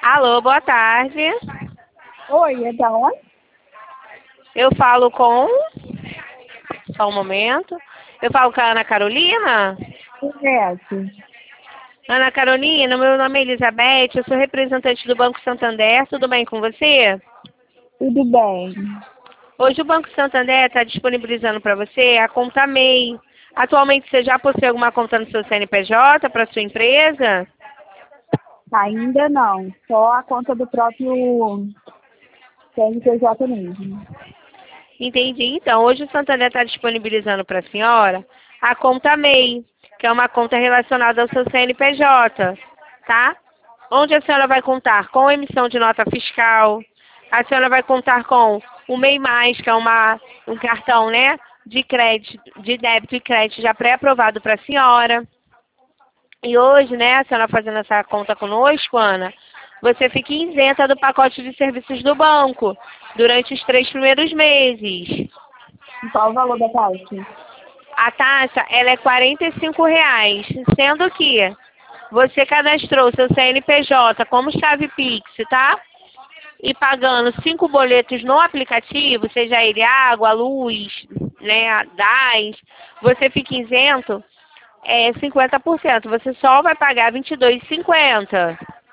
Alô, boa tarde. Oi, é da onde? Eu falo com... Só um momento. Eu falo com a Ana Carolina. Correto. Ana Carolina, meu nome é Elizabeth, eu sou representante do Banco Santander. Tudo bem com você? Tudo bem. Hoje o Banco Santander está disponibilizando para você a conta MEI. Atualmente você já possui alguma conta no seu CNPJ para sua empresa? Ainda não. Só a conta do próprio CNPJ mesmo. Entendi. Então, hoje o Santander está disponibilizando para a senhora a conta MEI, que é uma conta relacionada ao seu CNPJ, tá? Onde a senhora vai contar com emissão de nota fiscal, a senhora vai contar com o MEI+, que é um cartão, né, de crédito, de débito e crédito já pré-aprovado para a senhora. E hoje, né, a senhora fazendo essa conta conosco, Ana, você fica isenta do pacote de serviços do banco durante os 3 primeiros meses. E qual o valor da taxa? A taxa, ela é R$ 45,00, sendo que você cadastrou seu CNPJ como chave Pix, tá? E pagando 5 boletos no aplicativo, seja ele água, luz, né, gás, você fica isento 50%. Você só vai pagar R$ 22,50.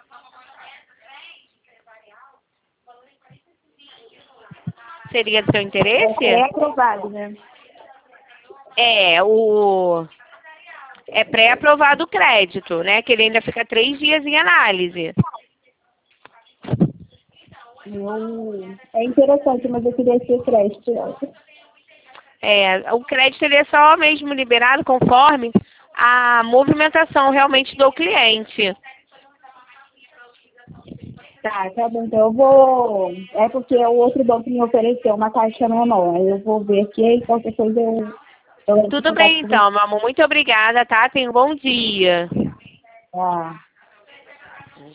Seria do seu interesse? É aprovado, né? É pré-aprovado o crédito, né? Que ele ainda fica 3 dias em análise. É interessante, mas eu queria ser crédito. O crédito ele é só mesmo liberado conforme a movimentação realmente do cliente. Tá bom. Então eu vou... É porque o outro banco me ofereceu uma taxa menor. Aí eu vou ver aqui e qualquer coisa eu entro em Tudo contato bem com você. então, meu amor. Muito obrigada, tá? Tenha um bom dia. Tá.